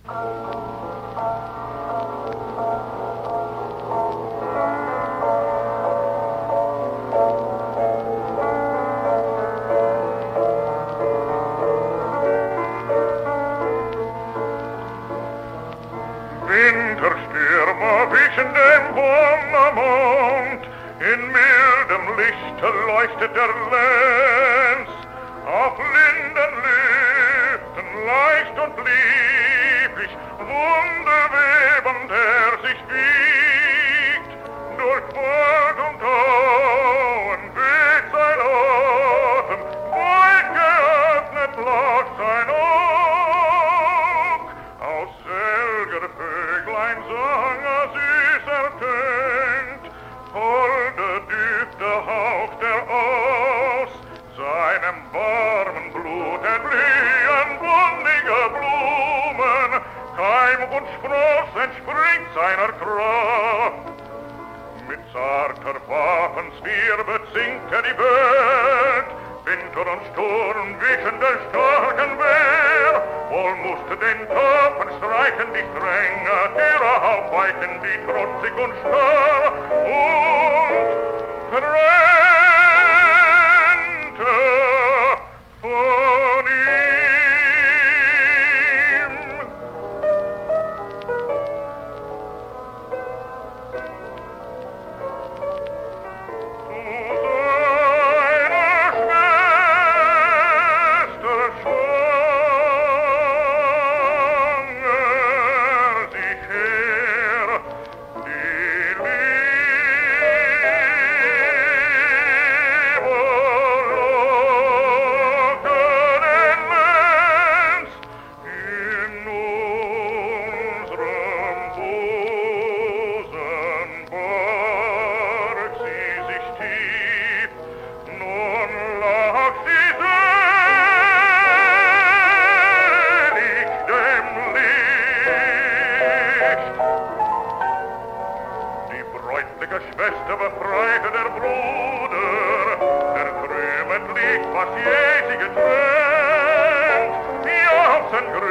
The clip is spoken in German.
Winterstürme wischen dem Wonnemond, in mildem Lichte leuchtet der Lenz, auf linden Lüften leicht und lieblich, wunderwebend er sich wiegt, durch Wald und Auen weht sein Atem, weit geöffnet lag sein Aug, aus selger Vöglein sang er süß ertönt, holde Düfte haucht er aus, seinem warmen Blut erblühen wundige Blumen, Keim und Spross entspringt seiner Kraft. Mit zarter Wafensphäre bezingt er die Welt, Winter und Sturm wischen der starken Wehr, wohl musste den Toppen streichen die Strenge, ihre Hauptweichen, die trotzig und starr und trennte von ihm. Schwester befreite der Bruder, der trübend liegt, was je sie getrennt, Jauchzen